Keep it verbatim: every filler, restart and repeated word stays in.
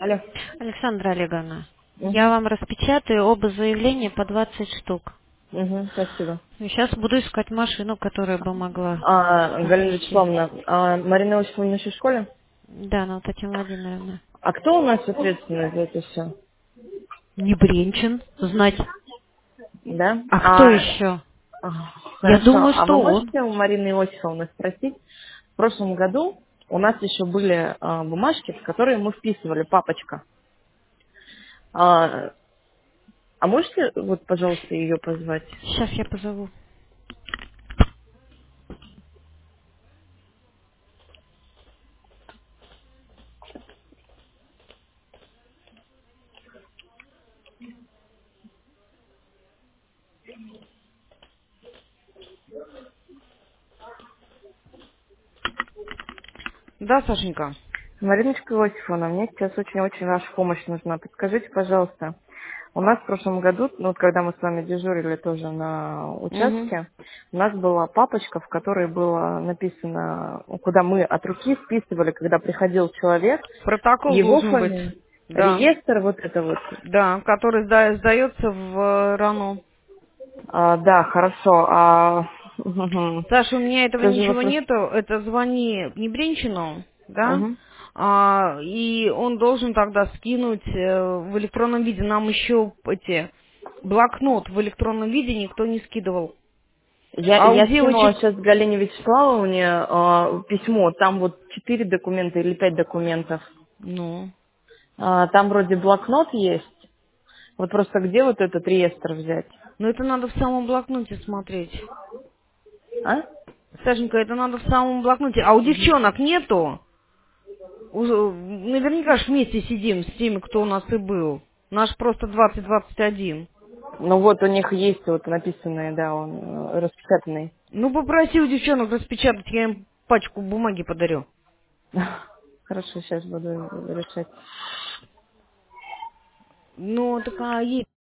Алло. Александра Олеговна, я Угу. вам распечатаю оба заявления по двадцать штук. Угу, спасибо. Сейчас буду искать машину, которая бы могла А, Галина отвезти. Вячеславовна, а Марина Осиповна еще в школе? Да, ну, Татьяна Владимировна. А кто у нас ответственный за это все? Не Бринчин, знать. Да? А кто А, еще? а, Я хорошо. думаю, А вы что он. можете у Марины Иосифовны спросить? В прошлом году у нас еще были а, бумажки, в которые мы вписывали папочка. А, а можете, вот, пожалуйста, ее позвать? Сейчас я позову. Да, Сашенька. Мариночка Иосифовна, мне сейчас очень-очень ваша помощь нужна. Подскажите, пожалуйста, у нас в прошлом году, ну вот когда мы с вами дежурили тоже на Угу. участке, у нас была папочка, в которой было написано, ну, куда мы от руки списывали, когда приходил человек, Протокол его должен быть. фамилия, Да. реестр, вот это вот. Да, который сда- сдается в э, РАНО. А, да, хорошо. А, мгм. Саша, у меня этого Тоже ничего вопрос. нету. Это звони не Бринчину, да? Мгм. А, и он должен тогда скинуть э, в электронном виде. Нам еще эти блокнот в электронном виде никто не скидывал. Я, А у я скинула девочек, сейчас Галине Вячеславовне а, письмо, там вот четыре документа или пять документов. ну, А, там вроде блокнот есть. Вот просто где вот этот реестр взять? ну это надо в самом блокноте смотреть. А? Сашенька, это надо в самом блокноте. А у девчонок нету? У- наверняка ж вместе сидим с теми, кто у нас и был. Наш просто двадцать двадцать один. Ну вот у них есть вот написанный, да, он э, распечатанный. Ну, попроси у девчонок распечатать, я им пачку бумаги подарю. Хорошо, сейчас буду решать. Ну, так а ей